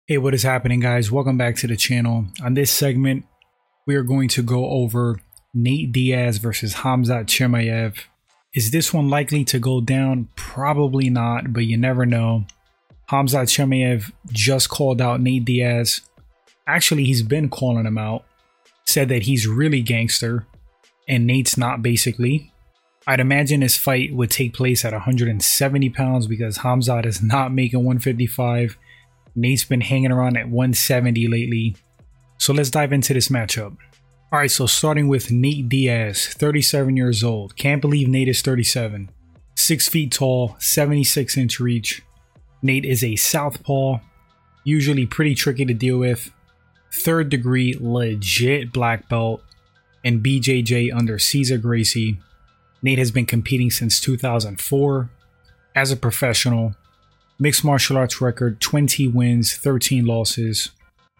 Hey, what is happening, guys? Welcome back to the channel. On this segment, we are going to go over Nate Diaz versus Khamzat Chimaev. Is this one likely to go down? Probably not, but you never know. Khamzat Chimaev just called out Nate Diaz. Actually, he's been calling him out. Said that he's really gangster, and Nate's not, basically. I'd imagine this fight would take place at 170 pounds because Khamzat is not making 155. Nate's been hanging around at 170 lately. So let's dive into this matchup. Alright, so starting with Nate Diaz, 37 years old. Can't believe Nate is 37. 6 feet tall, 76-inch reach. Nate is a southpaw, usually pretty tricky to deal with. 3rd degree legit black belt and BJJ under Cesar Gracie. Nate has been competing since 2004 as a professional. Mixed martial arts record, 20 wins, 13 losses,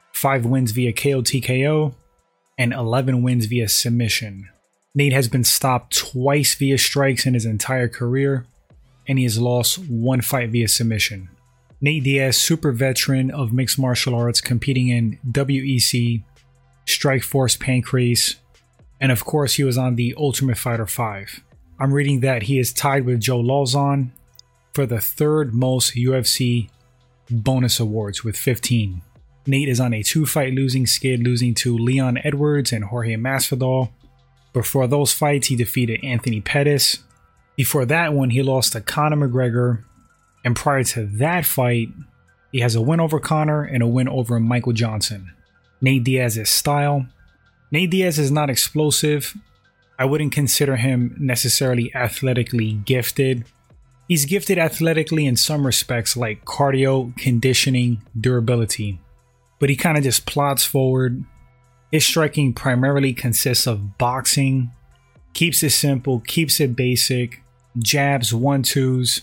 5 wins via KO TKO, and 11 wins via submission. Nate has been stopped twice via strikes in his entire career, and he has lost 1 fight via submission. Nate Diaz, super veteran of mixed martial arts, competing in WEC, Strikeforce Pancrase, and of course he was on the Ultimate Fighter 5. I'm reading that he is tied with Joe Lauzon for the 3rd most UFC bonus awards with 15. Nate is on a 2-fight losing skid, losing to Leon Edwards and Jorge Masvidal. Before those fights, he defeated Anthony Pettis. Before that one, he lost to Conor McGregor. And prior to that fight, he has a win over Conor and a win over Michael Johnson. Nate Diaz's style. Nate Diaz is not explosive. I wouldn't consider him necessarily athletically gifted. He's gifted athletically in some respects, like cardio, conditioning, durability. But he kind of just plods forward. His striking primarily consists of boxing. Keeps it simple, keeps it basic. Jabs, 1-2s,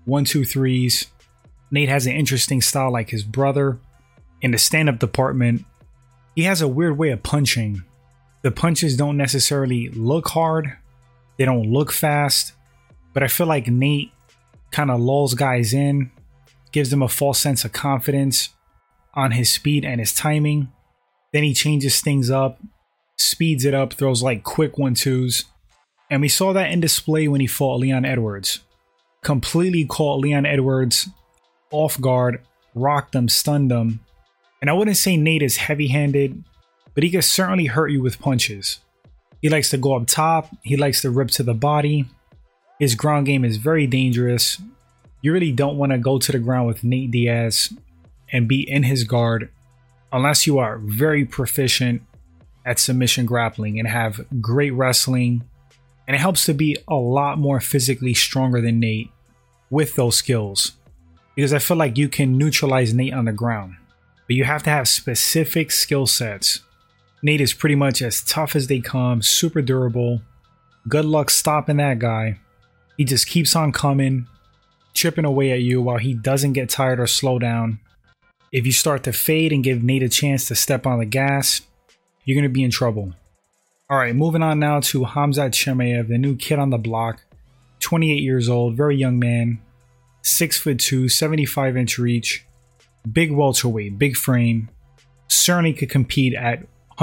1-2-3s. Nate has an interesting style like his brother. In the stand-up department, he has a weird way of punching. The punches don't necessarily look hard. They don't look fast. But I feel like Nate kind of lulls guys in, gives them a false sense of confidence on his speed and his timing. Then he changes things up, speeds it up, throws like quick 1-2s. And we saw that in display when he fought Leon Edwards. Completely caught Leon Edwards off guard, rocked him, stunned him. And I wouldn't say Nate is heavy-handed, but he can certainly hurt you with punches. He likes to go up top, he likes to rip to the body. His ground game is very dangerous. You really don't want to go to the ground with Nate Diaz and be in his guard unless you are very proficient at submission grappling and have great wrestling. And it helps to be a lot more physically stronger than Nate with those skills, because I feel like you can neutralize Nate on the ground, but you have to have specific skill sets. Nate is pretty much as tough as they come, super durable. Good luck stopping that guy. He just keeps on coming, chipping away at you while he doesn't get tired or slow down. If you start to fade and give Nate a chance to step on the gas, you're going to be in trouble. Alright, moving on now to Khamzat Chimaev, the new kid on the block. 28 years old, very young man. 6'2", 75-inch reach. Big welterweight, big frame. Certainly could compete at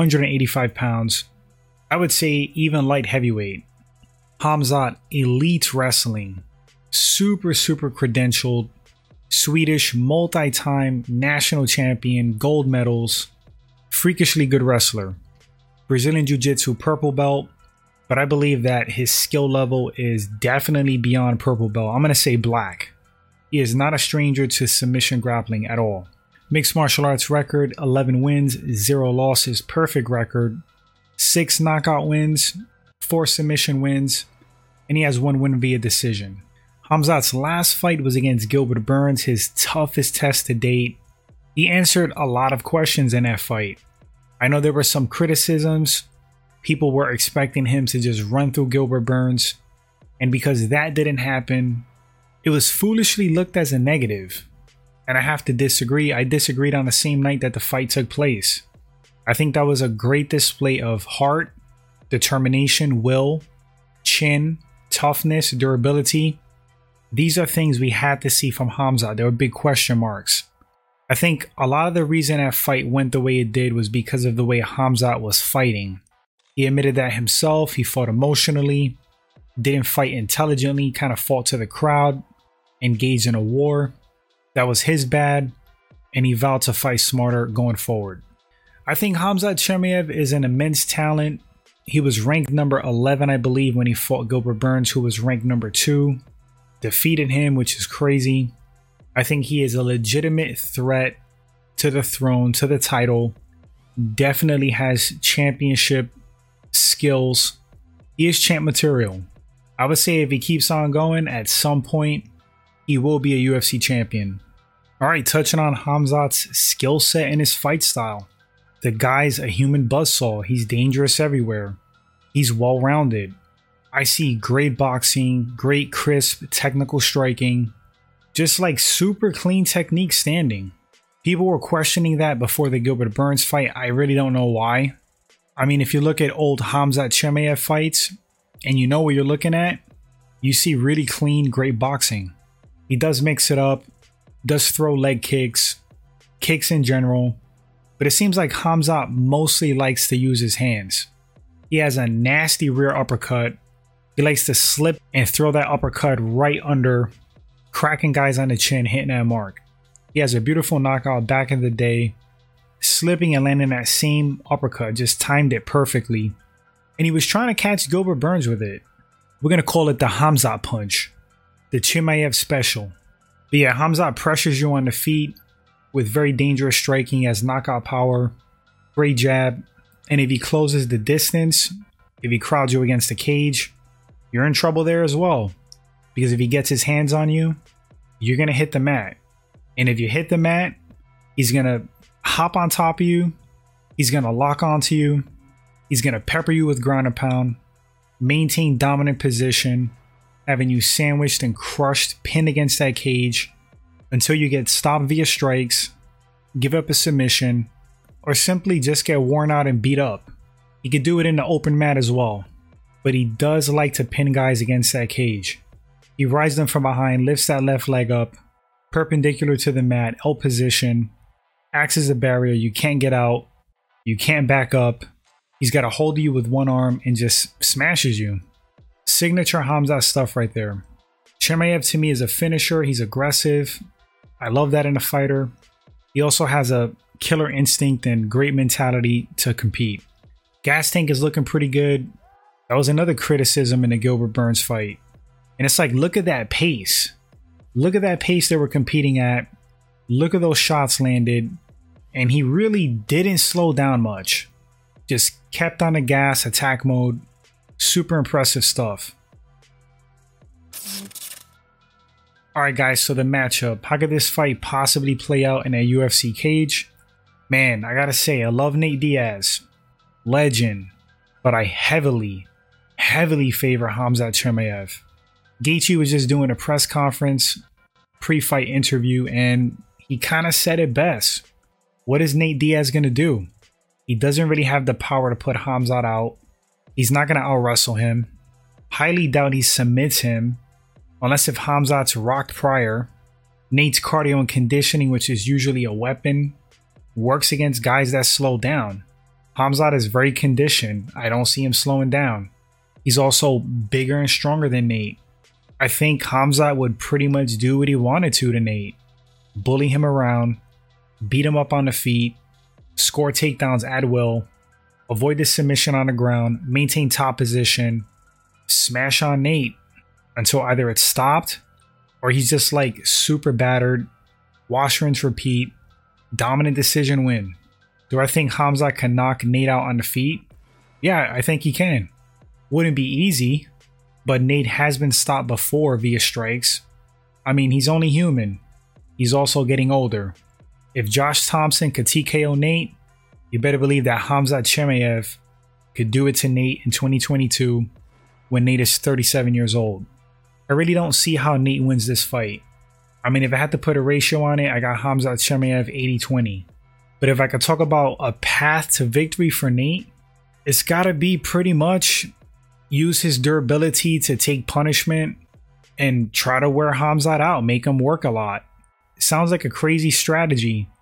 185 pounds. I would say even light heavyweight. Khamzat, elite wrestling, super credentialed, Swedish multi-time national champion, gold medals, freakishly good wrestler, Brazilian Jiu-Jitsu purple belt, but I believe that his skill level is definitely beyond purple belt. I'm going to say black. He is not a stranger to submission grappling at all. Mixed martial arts record, 11 wins, 0 losses, perfect record, 6 knockout wins, 4 submission wins, and he has 1 win via decision. Khamzat's last fight was against Gilbert Burns, his toughest test to date. He answered a lot of questions in that fight. I know there were some criticisms. People were expecting him to just run through Gilbert Burns, and because that didn't happen, it was foolishly looked as a negative. And I have to disagree. I disagreed on the same night that the fight took place. I think that was a great display of heart, determination, will, chin, toughness, durability. These are things we had to see from Khamzat. There were big question marks. I think a lot of the reason that fight went the way it did was because of the way Khamzat was fighting. He admitted that himself. He fought emotionally, didn't fight intelligently, kind of fought to the crowd, engaged in a war. That was his bad, and he vowed to fight smarter going forward. I think Khamzat Chimaev is an immense talent. He was ranked number 11, I believe, when he fought Gilbert Burns, who was ranked number 2. Defeated him, which is crazy. I think he is a legitimate threat to the throne, to the title. Definitely has championship skills. He is champ material. I would say if he keeps on going, at some point, he will be a UFC champion. All right, touching on Khamzat's skill set and his fight style. The guy's a human buzzsaw. He's dangerous everywhere. He's well-rounded. I see great boxing, great crisp technical striking, just like super clean technique standing. People were questioning that before the Gilbert Burns fight. I really don't know why. I mean, if you look at old Khamzat Chimaev fights and you know what you're looking at, you see really clean, great boxing. He does mix it up, does throw leg kicks, kicks in general, but it seems like Khamzat mostly likes to use his hands. He has a nasty rear uppercut. He likes to slip and throw that uppercut right under, cracking guys on the chin, hitting that mark. He has a beautiful knockout back in the day, slipping and landing that same uppercut, just timed it perfectly. And he was trying to catch Gilbert Burns with it. We're going to call it the Khamzat punch, the Chimaev special. But yeah, Khamzat pressures you on the feet with very dangerous striking. He has knockout power, great jab. And if he closes the distance, if he crowds you against the cage, you're in trouble there as well. Because if he gets his hands on you, you're going to hit the mat. And if you hit the mat, he's going to hop on top of you. He's going to lock onto you. He's going to pepper you with ground and pound, maintain dominant position, having you sandwiched and crushed, pinned against that cage until you get stopped via strikes, give up a submission, or simply just get worn out and beat up. He could do it in the open mat as well, but he does like to pin guys against that cage. He rides them from behind, lifts that left leg up, perpendicular to the mat, L position, acts as a barrier. You can't get out. You can't back up. He's got a hold of you with one arm and just smashes you. Signature Khamzat stuff right there. Chimaev to me is a finisher. He's aggressive. I love that in a fighter. He also has a killer instinct and great mentality to compete. Gas tank is looking pretty good. That was another criticism in the Gilbert Burns fight. And it's like, look at that pace. Look at that pace they were competing at. Look at those shots landed. And he really didn't slow down much. Just kept on the gas, attack mode. Super impressive stuff. Alright guys, so the matchup. How could this fight possibly play out in a UFC cage? Man, I gotta say, I love Nate Diaz. Legend. But I heavily favor Khamzat Chimaev. Gaethje was just doing a press conference, pre-fight interview, and he kind of said it best. What is Nate Diaz going to do? He doesn't really have the power to put Khamzat out. He's not going to out-wrestle him. Highly doubt he submits him, unless if Khamzat's rocked prior. Nate's cardio and conditioning, which is usually a weapon, works against guys that slow down. Khamzat is very conditioned. I don't see him slowing down. He's also bigger and stronger than Nate. I think Khamzat would pretty much do what he wanted to Nate. Bully him around, beat him up on the feet, score takedowns at will, avoid the submission on the ground, maintain top position, smash on Nate until either it's stopped or he's just like super battered, wash, rinse, repeat, dominant decision win. Do I think Khamzat can knock Nate out on the feet? Yeah, I think he can. Wouldn't be easy, but Nate has been stopped before via strikes. I mean, he's only human. He's also getting older. If Josh Thompson could TKO Nate, you better believe that Khamzat Chimaev could do it to Nate in 2022 when Nate is 37 years old. I really don't see how Nate wins this fight. I mean, if I had to put a ratio on it, I got Khamzat Chimaev 80-20. But if I could talk about a path to victory for Nate, it's got to be pretty much use his durability to take punishment and try to wear Khamzat out, make him work a lot. It sounds like a crazy strategy,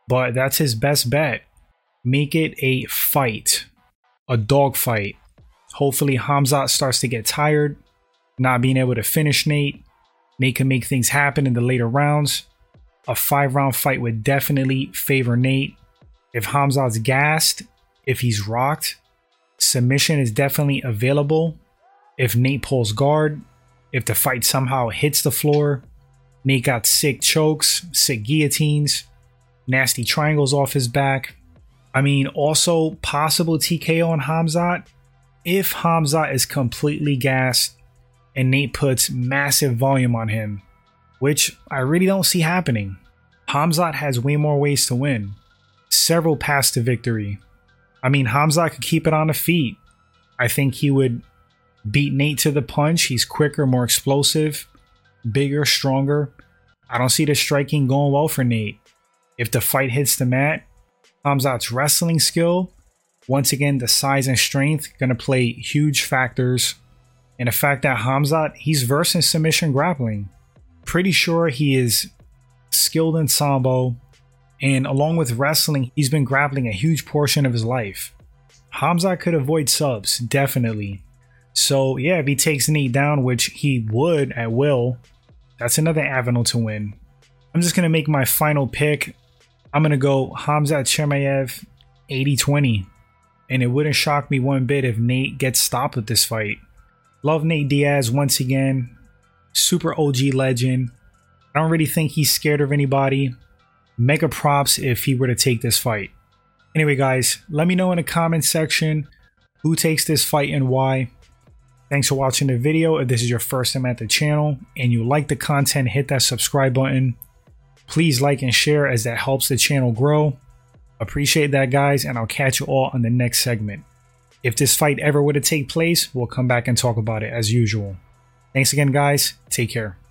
but that's his best bet. Make it a fight, a dog fight. Hopefully Khamzat starts to get tired, not being able to finish Nate. Nate can make things happen in the later rounds. A 5-round fight would definitely favor Nate. If Khamzat's gassed, if he's rocked, submission is definitely available. If Nate pulls guard, if the fight somehow hits the floor, Nate got sick chokes, sick guillotines, nasty triangles off his back. I mean, also possible TKO on Khamzat if Khamzat is completely gassed and Nate puts massive volume on him, which I really don't see happening. Khamzat has way more ways to win. Several paths to victory. I mean, Khamzat could keep it on the feet. I think he would beat Nate to the punch. He's quicker, more explosive, bigger, stronger. I don't see the striking going well for Nate. If the fight hits the mat, Khamzat's wrestling skill, once again, the size and strength, going to play huge factors. And the fact that Khamzat, he's versed in submission grappling. Pretty sure he is skilled in Sambo. And along with wrestling, he's been grappling a huge portion of his life. Khamzat could avoid subs, definitely. So yeah, if he takes Nate down, which he would at will, that's another avenue to win. I'm just going to make my final pick. I'm going to go Khamzat Chimaev 80-20. And it wouldn't shock me one bit if Nate gets stopped with this fight. Love Nate Diaz once again. Super OG legend. I don't really think he's scared of anybody. Mega props if he were to take this fight. Anyway, guys, let me know in the comment section who takes this fight and why. Thanks for watching the video. If this is your first time at the channel and you like the content, hit that subscribe button. Please like and share as that helps the channel grow. Appreciate that, guys, and I'll catch you all on the next segment. If this fight ever were to take place, we'll come back and talk about it as usual. Thanks again, guys. Take care.